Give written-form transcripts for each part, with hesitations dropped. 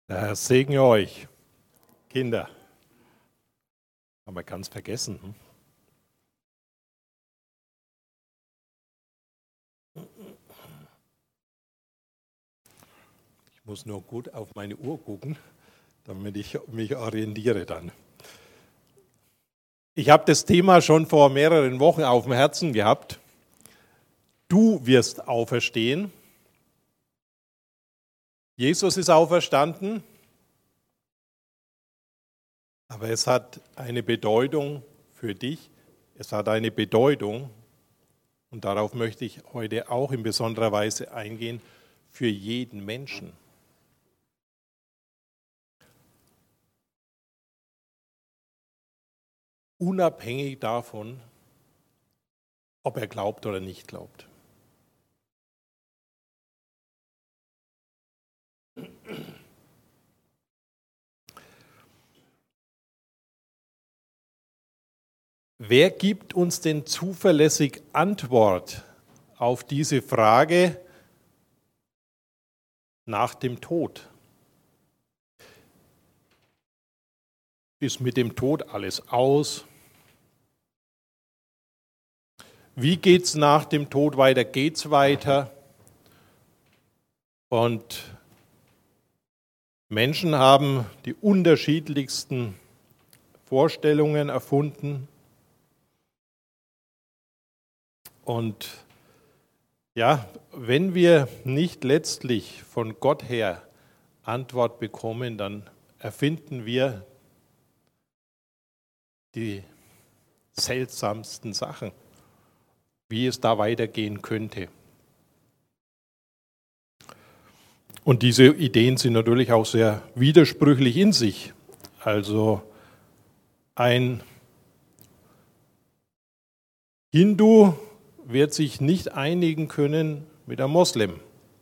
Der Herr segne euch, Kinder. Haben wir ganz vergessen. Ich muss nur gut auf meine Uhr gucken, damit ich mich orientiere dann. Ich habe das Thema schon vor mehreren Wochen auf dem Herzen gehabt. Du wirst auferstehen. Jesus ist auferstanden, aber es hat eine Bedeutung für dich. Es hat eine Bedeutung, und darauf möchte ich heute auch in besonderer Weise eingehen, für jeden Menschen. Unabhängig davon, ob er glaubt oder nicht glaubt. Wer gibt uns denn zuverlässig Antwort auf diese Frage nach dem Tod? Ist mit dem Tod alles aus? Wie geht es nach dem Tod weiter? Geht es weiter? Und Menschen haben die unterschiedlichsten Vorstellungen erfunden. Und ja, wenn wir nicht letztlich von Gott her Antwort bekommen, dann erfinden wir die seltsamsten Sachen, wie es da weitergehen könnte. Und diese Ideen sind natürlich auch sehr widersprüchlich in sich. Also ein Hindu wird sich nicht einigen können mit einem Moslem,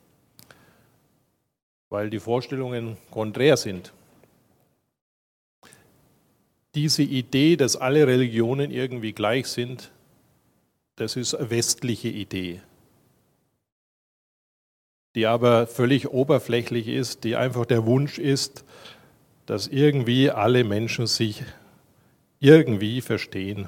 weil die Vorstellungen konträr sind. Diese Idee, dass alle Religionen irgendwie gleich sind, das ist eine westliche Idee, die aber völlig oberflächlich ist, die einfach der Wunsch ist, dass irgendwie alle Menschen sich irgendwie verstehen.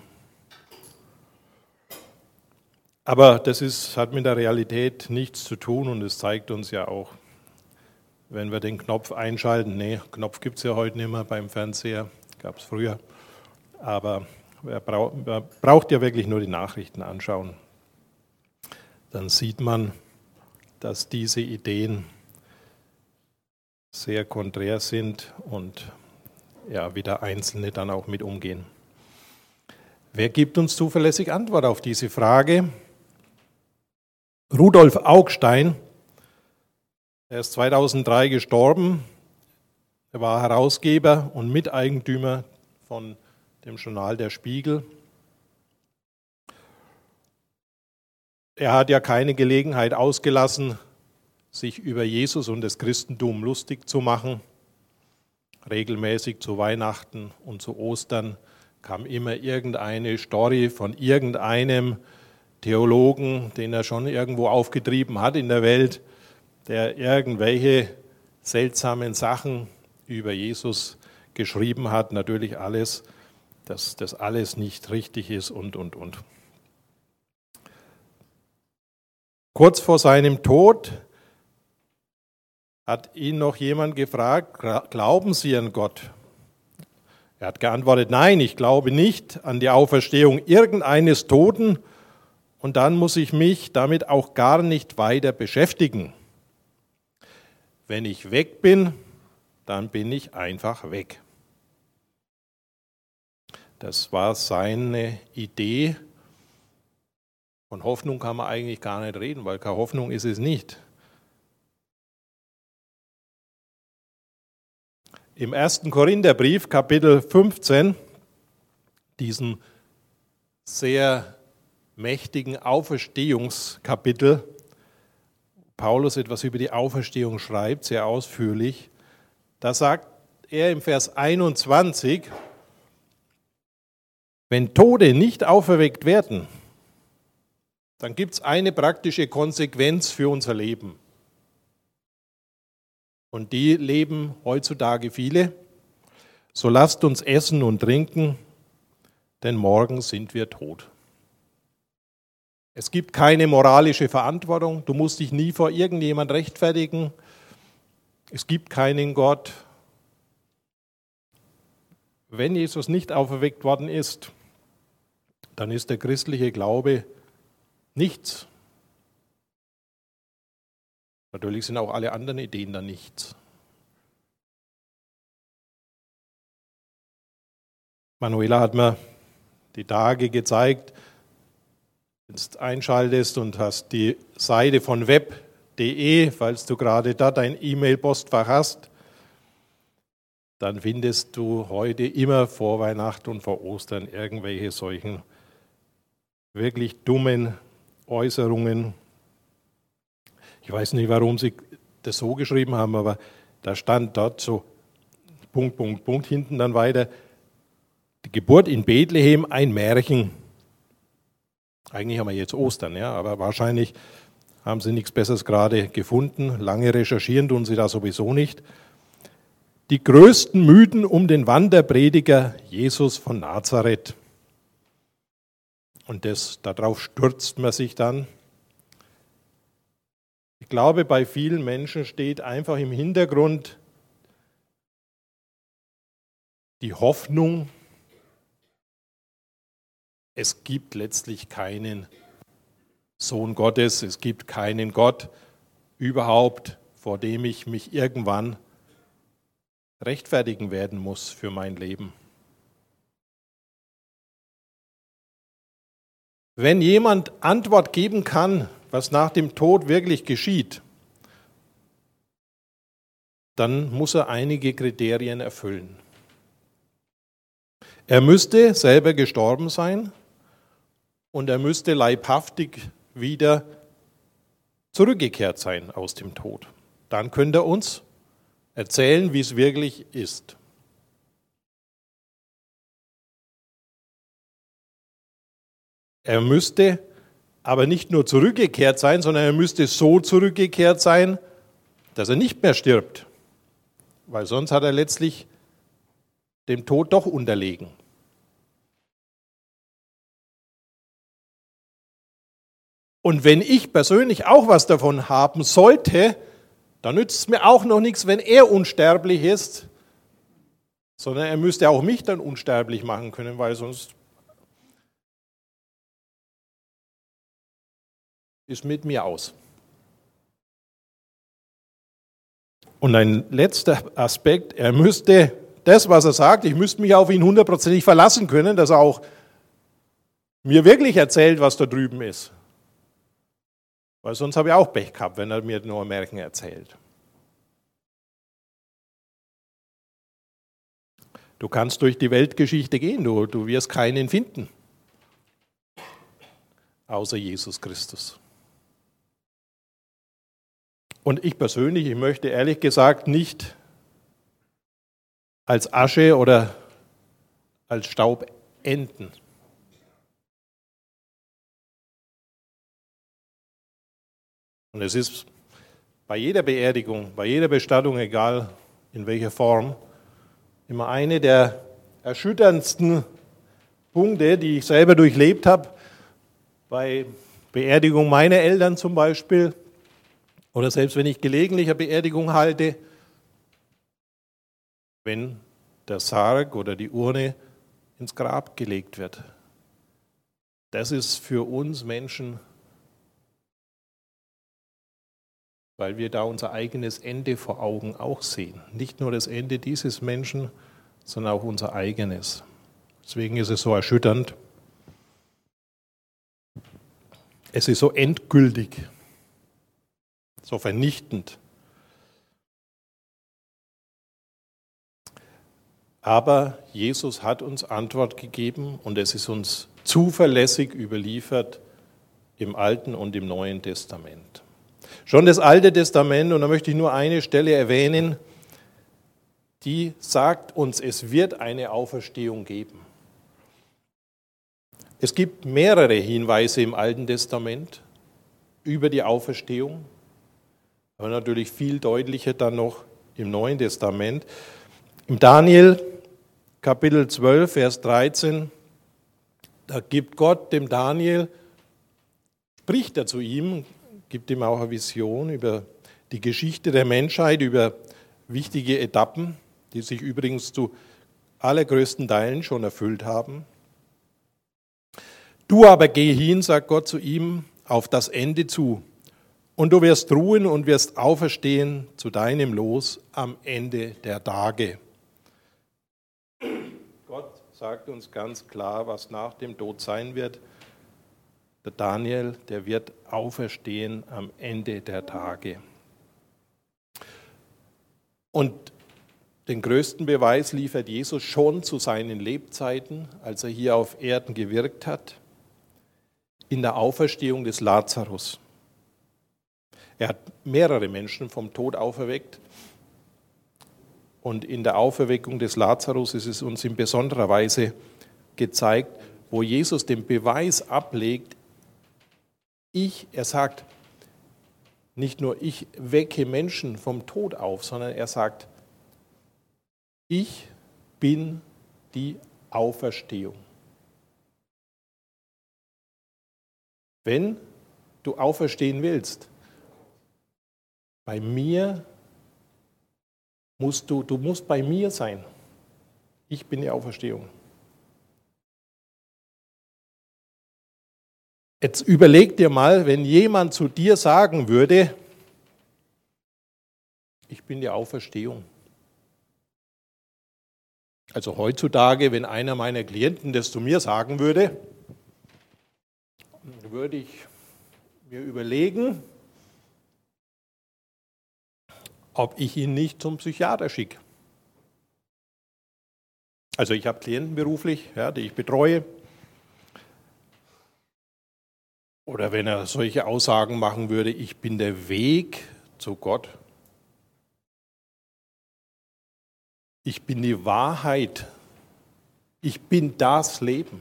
Aber das hat mit der Realität nichts zu tun, und es zeigt uns ja auch, wenn wir den Knopf einschalten, Knopf gibt es ja heute nicht mehr beim Fernseher, gab es früher, aber wer braucht ja wirklich nur die Nachrichten anschauen. Dann sieht man, dass diese Ideen sehr konträr sind und ja, wie der Einzelne dann auch mit umgehen. Wer gibt uns zuverlässig Antwort auf diese Frage? Rudolf Augstein, er ist 2003 gestorben. Er war Herausgeber und Miteigentümer von dem Journal Der Spiegel. Er hat ja keine Gelegenheit ausgelassen, sich über Jesus und das Christentum lustig zu machen. Regelmäßig zu Weihnachten und zu Ostern kam immer irgendeine Story von irgendeinem Theologen, den er schon irgendwo aufgetrieben hat in der Welt, der irgendwelche seltsamen Sachen über Jesus geschrieben hat. Natürlich alles, dass das alles nicht richtig ist und. Kurz vor seinem Tod hat ihn noch jemand gefragt, glauben Sie an Gott? Er hat geantwortet, nein, ich glaube nicht an die Auferstehung irgendeines Toten, und dann muss ich mich damit auch gar nicht weiter beschäftigen. Wenn ich weg bin, dann bin ich einfach weg. Das war seine Idee. Von Hoffnung kann man eigentlich gar nicht reden, weil keine Hoffnung ist es nicht. Im 1. Korintherbrief, Kapitel 15, diesen sehr mächtigen Auferstehungskapitel, Paulus etwas über die Auferstehung schreibt, sehr ausführlich, da sagt er im Vers 21, wenn Tote nicht auferweckt werden, dann gibt es eine praktische Konsequenz für unser Leben. Und die leben heutzutage viele. So lasst uns essen und trinken, denn morgen sind wir tot. Es gibt keine moralische Verantwortung. Du musst dich nie vor irgendjemand rechtfertigen. Es gibt keinen Gott. Wenn Jesus nicht auferweckt worden ist, dann ist der christliche Glaube nichts. Natürlich sind auch alle anderen Ideen dann nichts. Manuela hat mir die Tage gezeigt, wenn du einschaltest und hast die Seite von web.de, falls du gerade da dein E-Mail-Postfach hast, dann findest du heute immer vor Weihnachten und vor Ostern irgendwelche solchen wirklich dummen Äußerungen. Ich weiß nicht, warum sie das so geschrieben haben, aber da stand dort so Punkt, Punkt, Punkt, hinten dann weiter, die Geburt in Bethlehem, ein Märchen. Eigentlich haben wir jetzt Ostern, ja, aber wahrscheinlich haben sie nichts Besseres gerade gefunden. Lange recherchieren tun sie da sowieso nicht. Die größten Mythen um den Wanderprediger Jesus von Nazareth. Und darauf stürzt man sich dann. Ich glaube, bei vielen Menschen steht einfach im Hintergrund die Hoffnung, es gibt letztlich keinen Sohn Gottes, es gibt keinen Gott überhaupt, vor dem ich mich irgendwann rechtfertigen werden muss für mein Leben. Wenn jemand Antwort geben kann, was nach dem Tod wirklich geschieht, dann muss er einige Kriterien erfüllen. Er müsste selber gestorben sein und er müsste leibhaftig wieder zurückgekehrt sein aus dem Tod. Dann könnte er uns erzählen, wie es wirklich ist. Er müsste aber nicht nur zurückgekehrt sein, sondern er müsste so zurückgekehrt sein, dass er nicht mehr stirbt. Weil sonst hat er letztlich dem Tod doch unterlegen. Und wenn ich persönlich auch was davon haben sollte, dann nützt es mir auch noch nichts, wenn er unsterblich ist, sondern er müsste auch mich dann unsterblich machen können, weil sonst ist mit mir aus. Und ein letzter Aspekt, er müsste das, was er sagt, ich müsste mich auf ihn 100% verlassen können, dass er auch mir wirklich erzählt, was da drüben ist. Weil sonst habe ich auch Pech gehabt, wenn er mir nur Märchen erzählt. Du kannst durch die Weltgeschichte gehen, du wirst keinen finden, außer Jesus Christus. Und ich persönlich, ich möchte ehrlich gesagt nicht als Asche oder als Staub enden. Und es ist bei jeder Beerdigung, bei jeder Bestattung, egal in welcher Form, immer eine der erschütterndsten Punkte, die ich selber durchlebt habe. Bei Beerdigung meiner Eltern zum Beispiel oder selbst wenn ich gelegentlich eine Beerdigung halte, wenn der Sarg oder die Urne ins Grab gelegt wird. Das ist für uns Menschen, weil wir da unser eigenes Ende vor Augen auch sehen. Nicht nur das Ende dieses Menschen, sondern auch unser eigenes. Deswegen ist es so erschütternd. Es ist so endgültig, so vernichtend. Aber Jesus hat uns Antwort gegeben und es ist uns zuverlässig überliefert im Alten und im Neuen Testament. Schon das Alte Testament, und da möchte ich nur eine Stelle erwähnen, die sagt uns, es wird eine Auferstehung geben. Es gibt mehrere Hinweise im Alten Testament über die Auferstehung, aber natürlich viel deutlicher dann noch im Neuen Testament. Im Daniel Kapitel 12, Vers 13, da gibt Gott dem Daniel, spricht er zu ihm, gibt ihm auch eine Vision über die Geschichte der Menschheit, über wichtige Etappen, die sich übrigens zu allergrößten Teilen schon erfüllt haben. Du aber geh hin, sagt Gott zu ihm, auf das Ende zu, und du wirst ruhen und wirst auferstehen zu deinem Los am Ende der Tage. Gott sagt uns ganz klar, was nach dem Tod sein wird. Der Daniel, der wird auferstehen am Ende der Tage. Und den größten Beweis liefert Jesus schon zu seinen Lebzeiten, als er hier auf Erden gewirkt hat, in der Auferstehung des Lazarus. Er hat mehrere Menschen vom Tod auferweckt. Und in der Auferweckung des Lazarus ist es uns in besonderer Weise gezeigt, wo Jesus den Beweis ablegt, er sagt, nicht nur ich wecke Menschen vom Tod auf, sondern er sagt, ich bin die Auferstehung. Wenn du auferstehen willst, bei mir musst du musst bei mir sein. Ich bin die Auferstehung. Jetzt überleg dir mal, wenn jemand zu dir sagen würde, ich bin die Auferstehung. Also heutzutage, wenn einer meiner Klienten das zu mir sagen würde, würde ich mir überlegen, ob ich ihn nicht zum Psychiater schicke. Also ich habe Klienten beruflich, ja, die ich betreue. Oder wenn er solche Aussagen machen würde, ich bin der Weg zu Gott. Ich bin die Wahrheit. Ich bin das Leben.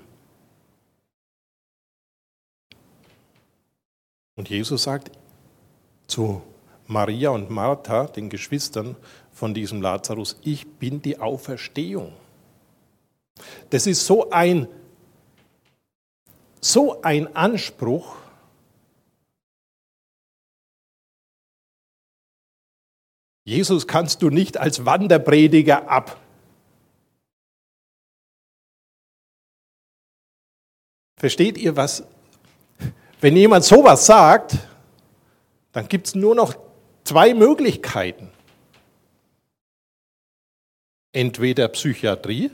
Und Jesus sagt zu Maria und Martha, den Geschwistern von diesem Lazarus, ich bin die Auferstehung. Das ist so ein Anspruch. Jesus kannst du nicht als Wanderprediger ab. Versteht ihr was? Wenn jemand sowas sagt, dann gibt es nur noch zwei Möglichkeiten. Entweder Psychiatrie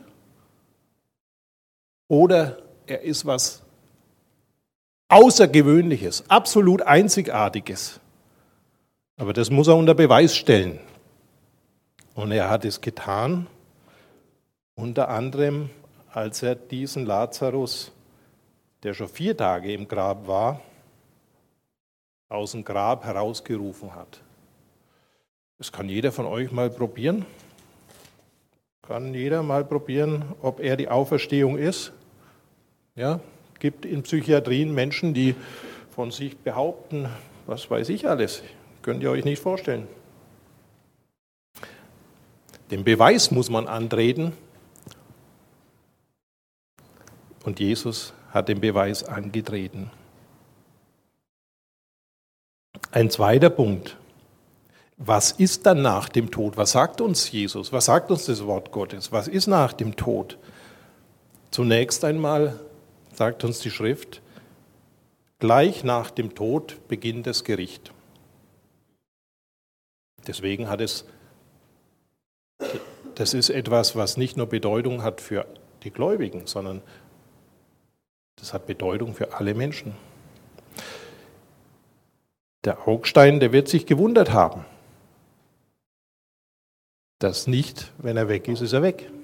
oder er ist was Außergewöhnliches, absolut Einzigartiges. Aber das muss er unter Beweis stellen. Und er hat es getan, unter anderem, als er diesen Lazarus, der schon 4 Tage im Grab war, aus dem Grab herausgerufen hat. Das kann jeder von euch mal probieren. Kann jeder mal probieren, ob er die Auferstehung ist. Ja, gibt in Psychiatrien Menschen, die von sich behaupten, was weiß ich alles. Könnt ihr euch nicht vorstellen. Den Beweis muss man antreten. Und Jesus hat den Beweis angetreten. Ein zweiter Punkt. Was ist dann nach dem Tod? Was sagt uns Jesus? Was sagt uns das Wort Gottes? Was ist nach dem Tod? Zunächst einmal sagt uns die Schrift, gleich nach dem Tod beginnt das Gericht. Deswegen das ist etwas, was nicht nur Bedeutung hat für die Gläubigen, sondern das hat Bedeutung für alle Menschen. Der Augstein, der wird sich gewundert haben, dass nicht, wenn er weg ist, ist er weg.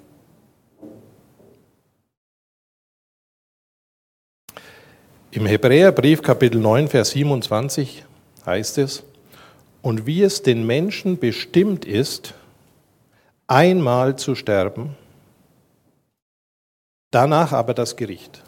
Im Hebräerbrief Kapitel 9, Vers 27 heißt es, und wie es den Menschen bestimmt ist, einmal zu sterben, danach aber das Gericht.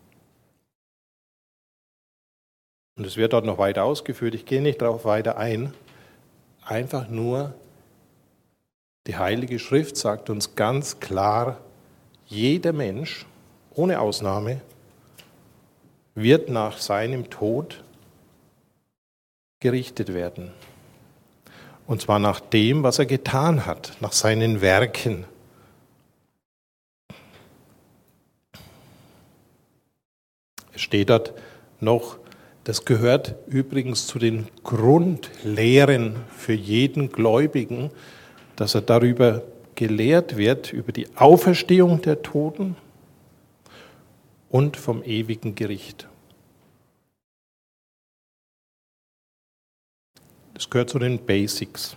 Und es wird dort noch weiter ausgeführt, ich gehe nicht darauf weiter ein, einfach nur Die Heilige Schrift sagt uns ganz klar, jeder Mensch, ohne Ausnahme, wird nach seinem Tod gerichtet werden. Und zwar nach dem, was er getan hat, nach seinen Werken. Es steht dort noch, das gehört übrigens zu den Grundlehren für jeden Gläubigen, dass er darüber gelehrt wird, über die Auferstehung der Toten und vom ewigen Gericht. Das gehört zu den Basics.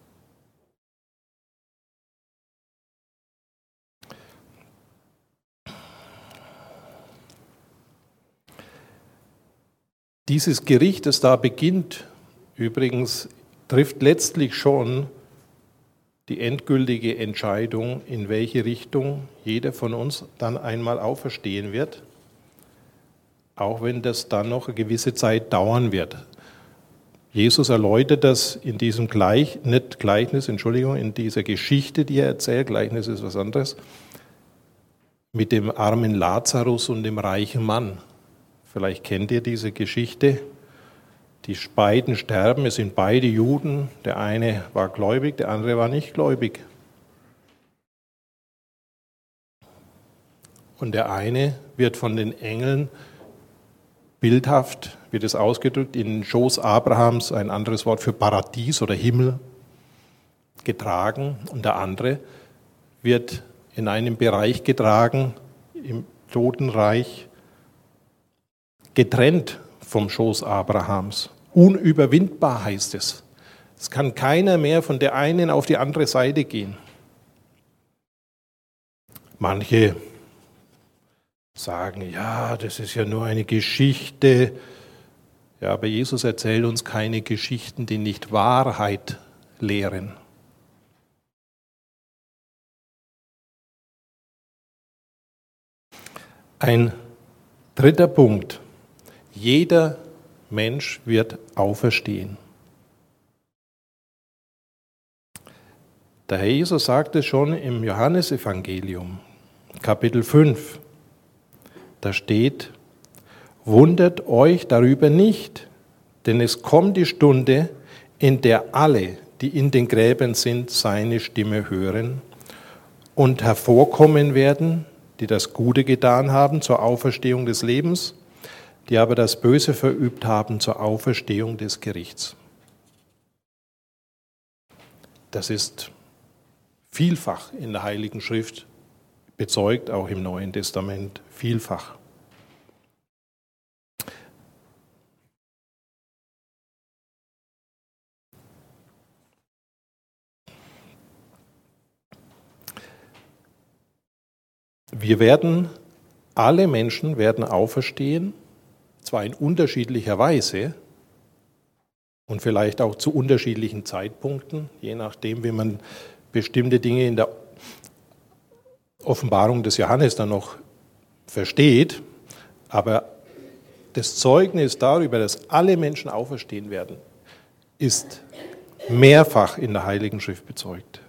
Dieses Gericht, das da beginnt, übrigens trifft letztlich schon die endgültige Entscheidung, in welche Richtung jeder von uns dann einmal auferstehen wird, auch wenn das dann noch eine gewisse Zeit dauern wird. Jesus erläutert das in diesem in dieser Geschichte, die er erzählt, Gleichnis ist was anderes, mit dem armen Lazarus und dem reichen Mann. Vielleicht kennt ihr diese Geschichte. Die beiden sterben, es sind beide Juden. Der eine war gläubig, der andere war nicht gläubig. Und der eine wird von den Engeln bildhaft, wird es ausgedrückt, in den Schoß Abrahams, ein anderes Wort für Paradies oder Himmel, getragen. Und der andere wird in einen Bereich getragen, im Totenreich, getrennt vom Schoß Abrahams. Unüberwindbar heißt es. Es kann keiner mehr von der einen auf die andere Seite gehen. Manche sagen, ja, das ist ja nur eine Geschichte. Ja, aber Jesus erzählt uns keine Geschichten, die nicht Wahrheit lehren. Ein dritter Punkt. Jeder Mensch wird auferstehen. Der Herr Jesus sagte schon im Johannesevangelium, Kapitel 5, da steht, wundert euch darüber nicht, denn es kommt die Stunde, in der alle, die in den Gräbern sind, seine Stimme hören und hervorkommen werden, die das Gute getan haben zur Auferstehung des Lebens, die aber das Böse verübt haben zur Auferstehung des Gerichts. Das ist vielfach in der Heiligen Schrift bezeugt, auch im Neuen Testament, vielfach. Alle Menschen werden auferstehen, zwar in unterschiedlicher Weise und vielleicht auch zu unterschiedlichen Zeitpunkten, je nachdem, wie man bestimmte Dinge in der Offenbarung des Johannes dann noch versteht, aber das Zeugnis darüber, dass alle Menschen auferstehen werden, ist mehrfach in der Heiligen Schrift bezeugt.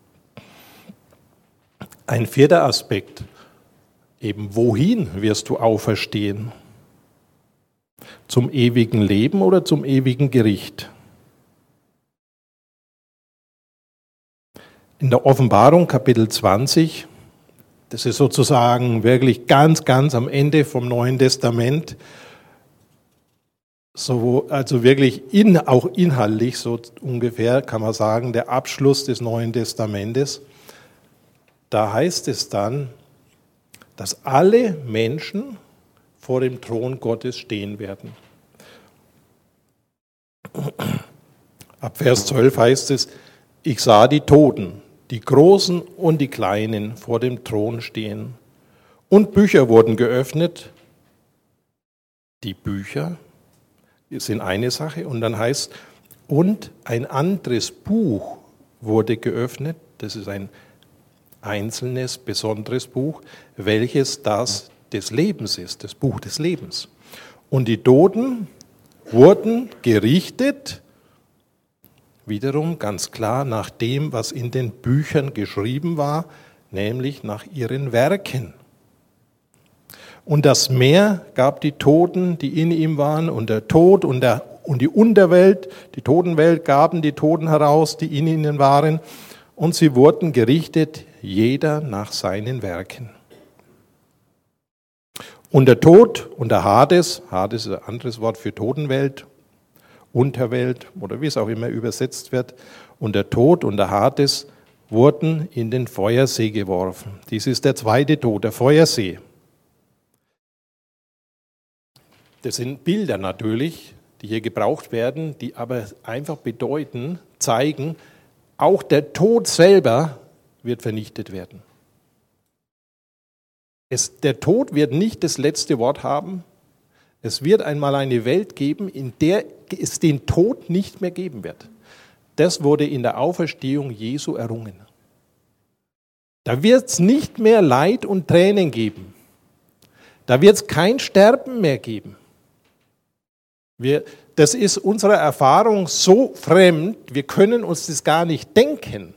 Ein vierter Aspekt, eben wohin wirst du auferstehen? Zum ewigen Leben oder zum ewigen Gericht? In der Offenbarung Kapitel 20, das ist sozusagen wirklich ganz am Ende vom Neuen Testament, also wirklich auch inhaltlich so ungefähr, kann man sagen, der Abschluss des Neuen Testamentes. Da heißt es dann, dass alle Menschen vor dem Thron Gottes stehen werden. Ab Vers 12 heißt es, ich sah die Toten, die Großen und die Kleinen vor dem Thron stehen. Und Bücher wurden geöffnet. Die Bücher sind eine Sache. Und dann heißt, und ein anderes Buch wurde geöffnet. Das ist ein einzelnes, besonderes Buch, welches das des Lebens ist, das Buch des Lebens. Und die Toten wurden gerichtet wiederum ganz klar nach dem, was in den Büchern geschrieben war, nämlich nach ihren Werken. Und das Meer gab die Toten, die in ihm waren, und der Tod und die Unterwelt, die Totenwelt, gaben die Toten heraus, die in ihnen waren, und sie wurden gerichtet, jeder nach seinen Werken. Und der Tod und der Hades, Hades ist ein anderes Wort für Totenwelt, Unterwelt oder wie es auch immer übersetzt wird, und der Tod und der Hades wurden in den Feuersee geworfen. Dies ist der zweite Tod, der Feuersee. Das sind Bilder natürlich, die hier gebraucht werden, die aber einfach bedeuten, zeigen, auch der Tod selber wird vernichtet werden. Der Tod wird nicht das letzte Wort haben. Es wird einmal eine Welt geben, in der es den Tod nicht mehr geben wird. Das wurde in der Auferstehung Jesu errungen. Da wird es nicht mehr Leid und Tränen geben. Da wird es kein Sterben mehr geben. Das ist unserer Erfahrung so fremd, wir können uns das gar nicht denken,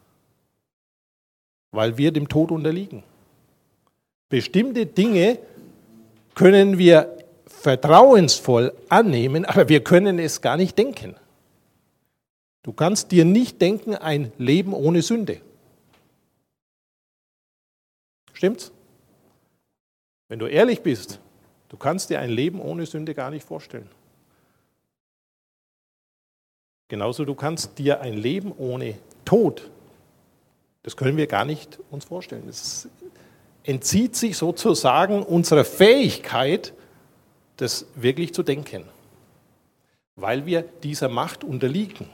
weil wir dem Tod unterliegen. Bestimmte Dinge können wir vertrauensvoll annehmen, aber wir können es gar nicht denken. Du kannst dir nicht denken, ein Leben ohne Sünde. Stimmt's? Wenn du ehrlich bist, du kannst dir ein Leben ohne Sünde gar nicht vorstellen. Genauso du kannst dir ein Leben ohne Tod, das können wir gar nicht uns vorstellen. Das entzieht sich sozusagen unserer Fähigkeit, das wirklich zu denken, weil wir dieser Macht unterliegen.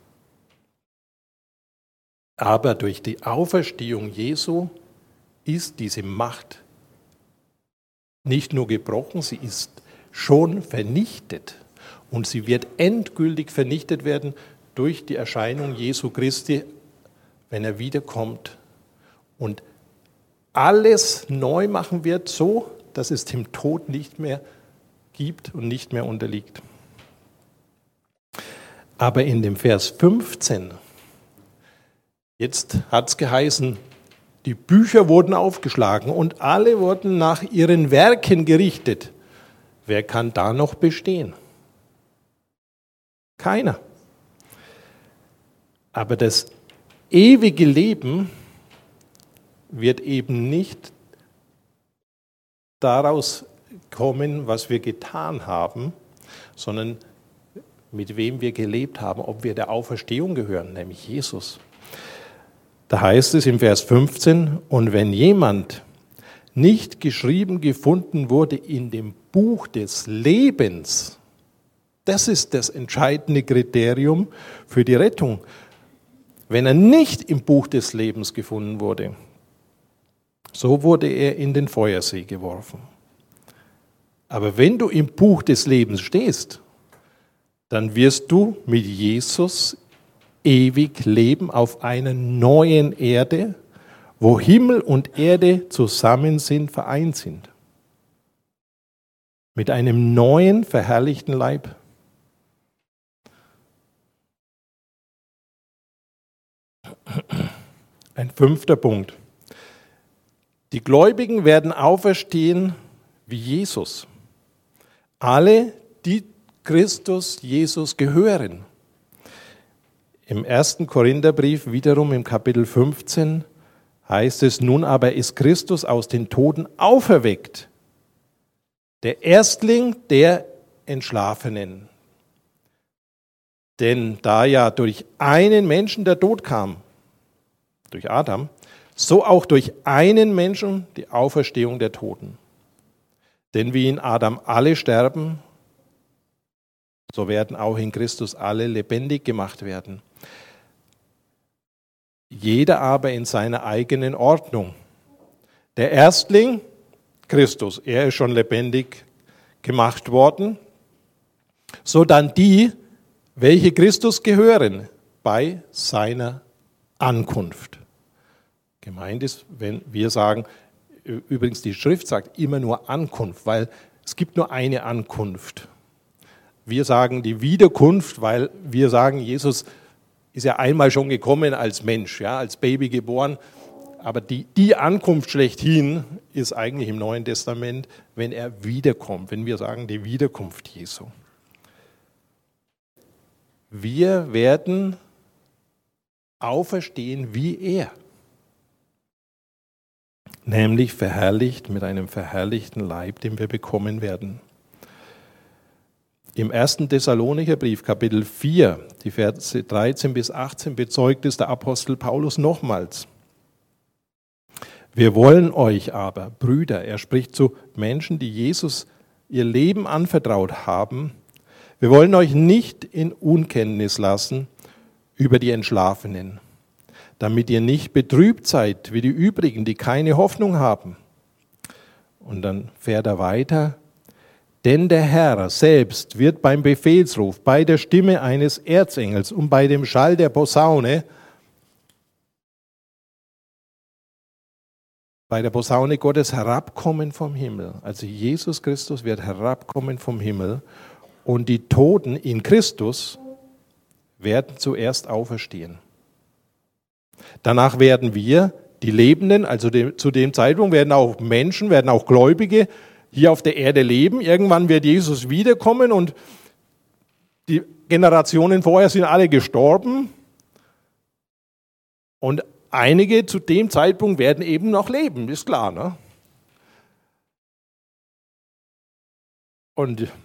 Aber durch die Auferstehung Jesu ist diese Macht nicht nur gebrochen, sie ist schon vernichtet. Und sie wird endgültig vernichtet werden durch die Erscheinung Jesu Christi, wenn er wiederkommt und alles neu machen wird, so dass es dem Tod nicht mehr gibt und nicht mehr unterliegt. Aber in dem Vers 15, jetzt hat es geheißen, die Bücher wurden aufgeschlagen und alle wurden nach ihren Werken gerichtet. Wer kann da noch bestehen? Keiner. Aber das ewige Leben wird eben nicht daraus kommen, was wir getan haben, sondern mit wem wir gelebt haben, ob wir der Auferstehung gehören, nämlich Jesus. Da heißt es im Vers 15, und wenn jemand nicht geschrieben gefunden wurde in dem Buch des Lebens, das ist das entscheidende Kriterium für die Rettung. Wenn er nicht im Buch des Lebens gefunden wurde, so wurde er in den Feuersee geworfen. Aber wenn du im Buch des Lebens stehst, dann wirst du mit Jesus ewig leben auf einer neuen Erde, wo Himmel und Erde zusammen sind, vereint sind. Mit einem neuen, verherrlichten Leib. Ein 5. Punkt. Die Gläubigen werden auferstehen wie Jesus. Alle, die Christus Jesus gehören. Im 1. Korintherbrief, wiederum im Kapitel 15, heißt es, nun aber ist Christus aus den Toten auferweckt, der Erstling der Entschlafenen. Denn da ja durch einen Menschen der Tod kam, durch Adam, so auch durch einen Menschen die Auferstehung der Toten. Denn wie in Adam alle sterben, so werden auch in Christus alle lebendig gemacht werden. Jeder aber in seiner eigenen Ordnung. Der Erstling, Christus, er ist schon lebendig gemacht worden. So dann die, welche Christus gehören, bei seiner Ankunft. Gemeint ist, wenn wir sagen, übrigens die Schrift sagt immer nur Ankunft, weil es gibt nur eine Ankunft. Wir sagen die Wiederkunft, weil wir sagen, Jesus ist ja einmal schon gekommen als Mensch, ja, als Baby geboren. Aber die Ankunft schlechthin ist eigentlich im Neuen Testament, wenn er wiederkommt, wenn wir sagen, die Wiederkunft Jesu. Wir werden auferstehen wie er, nämlich verherrlicht mit einem verherrlichten Leib, den wir bekommen werden. Im 1. Thessalonicher Brief, Kapitel 4, die Verse 13 bis 18, bezeugt es der Apostel Paulus nochmals. Wir wollen euch aber, Brüder, er spricht zu Menschen, die Jesus ihr Leben anvertraut haben, wir wollen euch nicht in Unkenntnis lassen über die Entschlafenen, damit ihr nicht betrübt seid wie die übrigen, die keine Hoffnung haben. Und dann fährt er weiter. Denn der Herr selbst wird beim Befehlsruf, bei der Stimme eines Erzengels und bei dem Schall der Posaune, bei der Posaune Gottes herabkommen vom Himmel. Also Jesus Christus wird herabkommen vom Himmel und die Toten in Christus werden zuerst auferstehen. Danach werden wir, die Lebenden, also zu dem Zeitpunkt werden auch Menschen, werden auch Gläubige hier auf der Erde leben. Irgendwann wird Jesus wiederkommen und die Generationen vorher sind alle gestorben. Und einige zu dem Zeitpunkt werden eben noch leben, ist klar, ne? Und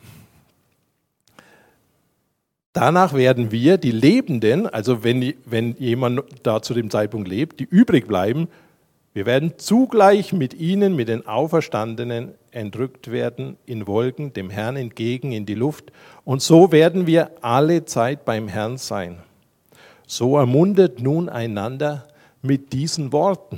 danach werden wir, die Lebenden, also wenn jemand da zu dem Zeitpunkt lebt, die übrig bleiben, wir werden zugleich mit ihnen, mit den Auferstandenen, entrückt werden in Wolken, dem Herrn entgegen in die Luft. Und so werden wir alle Zeit beim Herrn sein. So ermuntert nun einander mit diesen Worten.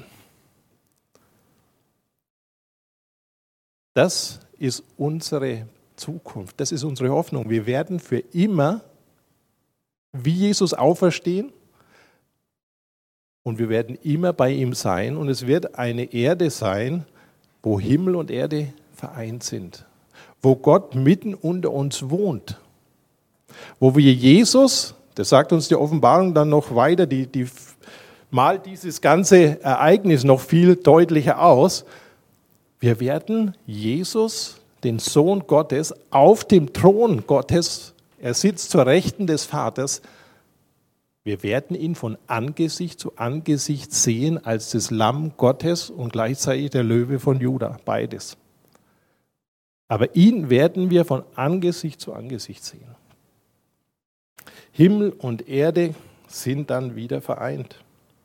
Das ist unsere Zukunft, das ist unsere Hoffnung. Wir werden für immer wie Jesus auferstehen und wir werden immer bei ihm sein und es wird eine Erde sein, wo Himmel und Erde vereint sind, wo Gott mitten unter uns wohnt, wo wir Jesus, das sagt uns die Offenbarung dann noch weiter, die malt dieses ganze Ereignis noch viel deutlicher aus, wir werden Jesus, den Sohn Gottes, auf dem Thron Gottes, er sitzt zur Rechten des Vaters, wir werden ihn von Angesicht zu Angesicht sehen als das Lamm Gottes und gleichzeitig der Löwe von Juda, beides. Aber ihn werden wir von Angesicht zu Angesicht sehen. Himmel und Erde sind dann wieder vereint.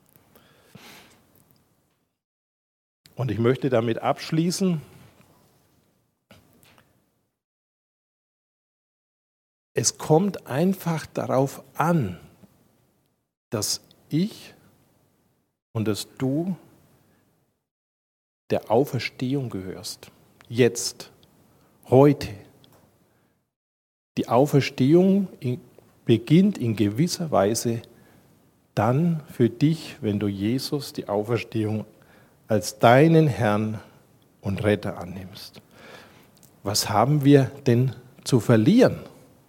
Und ich möchte damit abschließen, es kommt einfach darauf an, dass ich und dass du der Auferstehung gehörst. Jetzt, heute. Die Auferstehung beginnt in gewisser Weise dann für dich, wenn du Jesus, die Auferstehung, als deinen Herrn und Retter annimmst. Was haben wir denn zu verlieren?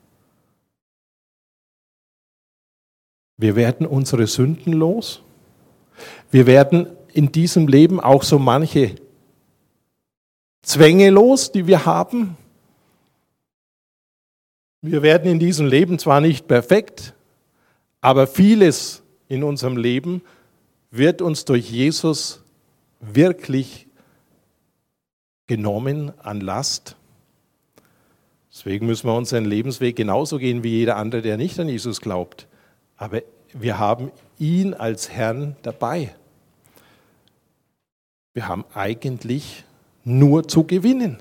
Wir werden unsere Sünden los. Wir werden in diesem Leben auch so manche Zwänge los, die wir haben. Wir werden in diesem Leben zwar nicht perfekt, aber vieles in unserem Leben wird uns durch Jesus wirklich genommen an Last. Deswegen müssen wir unseren Lebensweg genauso gehen wie jeder andere, der nicht an Jesus glaubt. Aber wir haben ihn als Herrn dabei. Wir haben eigentlich nur zu gewinnen.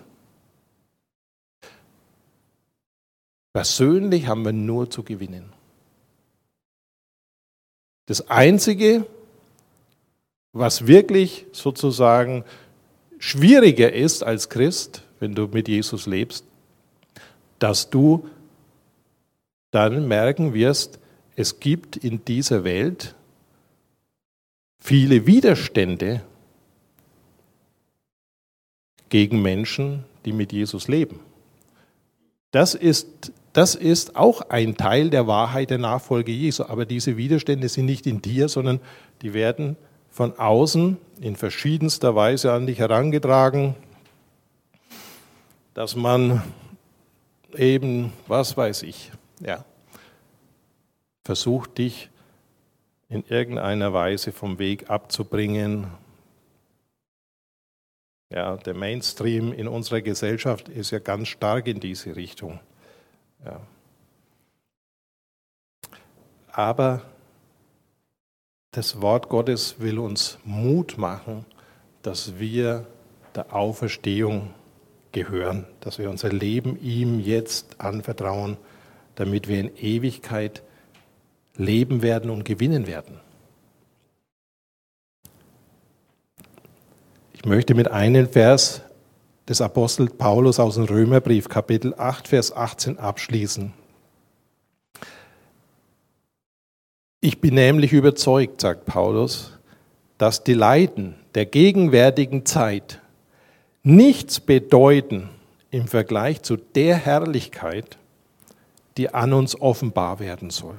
Persönlich haben wir nur zu gewinnen. Das Einzige, was wirklich sozusagen schwieriger ist als Christ, wenn du mit Jesus lebst, dass du dann merken wirst, es gibt in dieser Welt viele Widerstände gegen Menschen, die mit Jesus leben. Das ist Das ist auch ein Teil der Wahrheit der Nachfolge Jesu. Aber diese Widerstände sind nicht in dir, sondern die werden von außen in verschiedenster Weise an dich herangetragen, dass man eben, was weiß ich, ja, versucht dich in irgendeiner Weise vom Weg abzubringen. Ja, der Mainstream in unserer Gesellschaft ist ja ganz stark in diese Richtung. Ja. Aber das Wort Gottes will uns Mut machen, dass wir der Auferstehung gehören, dass wir unser Leben ihm jetzt anvertrauen, damit wir in Ewigkeit leben werden und gewinnen werden. Ich möchte mit einem Vers des Apostels Paulus aus dem Römerbrief, Kapitel 8, Vers 18 abschließen. Ich bin nämlich überzeugt, sagt Paulus, dass die Leiden der gegenwärtigen Zeit nichts bedeuten im Vergleich zu der Herrlichkeit, die an uns offenbar werden soll.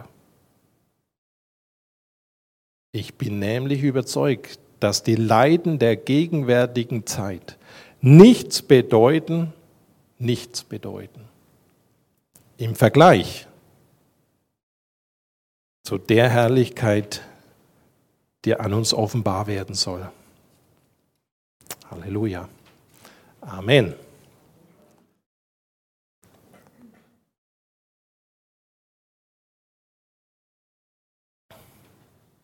Ich bin nämlich überzeugt, dass die Leiden der gegenwärtigen Zeit nichts bedeuten im Vergleich zu der Herrlichkeit, die an uns offenbar werden soll. Halleluja. Amen.